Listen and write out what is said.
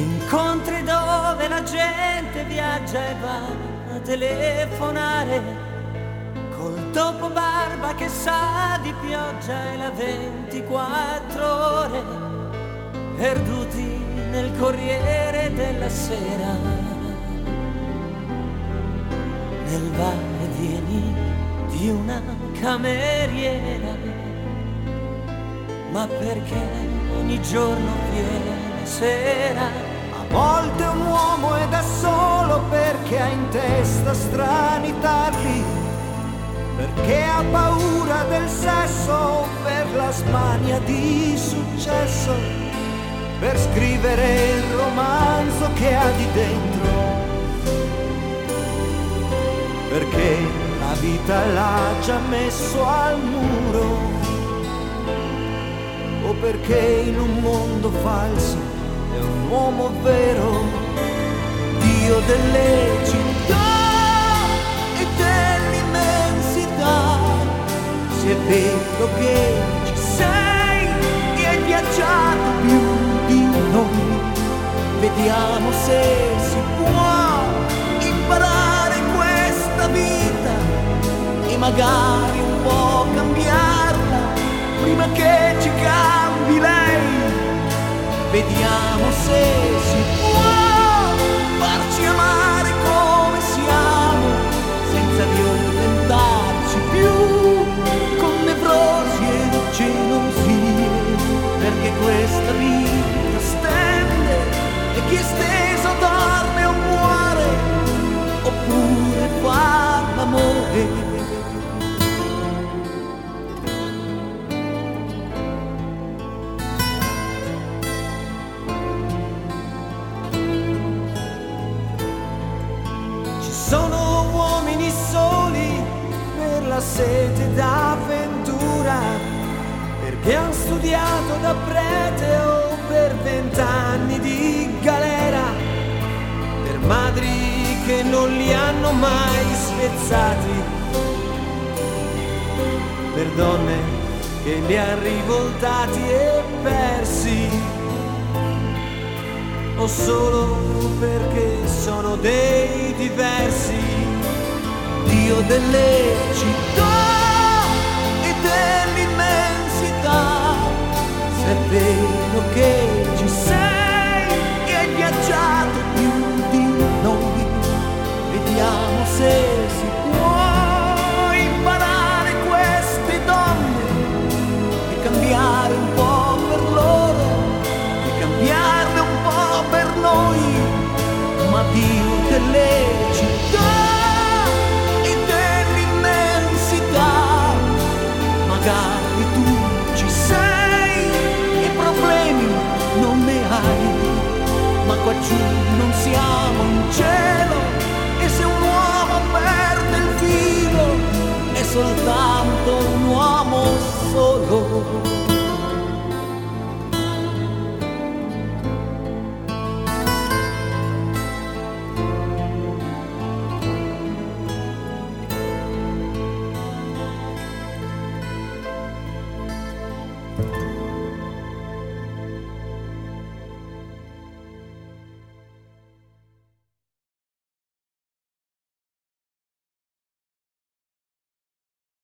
Incontri dove la gente viaggia e va a telefonare, col dopo barba che sa di pioggia e la 24 ore, perduti nel Corriere della Sera, nel va e vieni di una cameriera. Ma perché ogni giorno viene sera? A volte un uomo è da solo perché ha in testa strani tarli, perché ha paura del sesso, per la smania di successo, per scrivere il romanzo che ha di dentro, perché la vita l'ha già messo al muro, o perché in un mondo falso è un uomo vero, Dio delle città e dell'immensità. Se è vero che ci sei e hai viaggiato più di noi, vediamo se si può imparare questa vita e magari un po' cambiarla prima che ci cambi lei. Vediamo se si può farci amare come siamo, senza violentarci più con nevrosi e gelosie, perché questa vita stende e chi è steso dorme o muore, oppure fa l'amore. Sono uomini soli per la sete d'avventura, perché han studiato da prete o per 20 anni di galera, per madri che non li hanno mai spezzati, per donne che li han rivoltati e persi, o solo perché sono dei diversi, Dio delle città e dell'immensità. Se è vero che ci sei e hai viaggiato più di noi, vediamo se si può imparare queste donne e cambiare un po' per loro e cambiarne un po' per noi. Ma Dio delle città e dell'immensità, magari tu ci sei e problemi non ne hai, ma qua giù non siamo in cielo, e se un uomo perde il filo è soltanto